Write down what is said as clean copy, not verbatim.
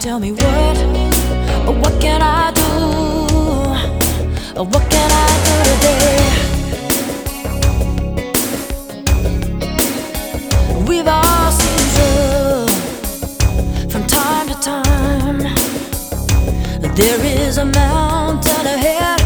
Tell me what can I do? What can I do today? We've all seen trouble from time to time. There is a mountain ahead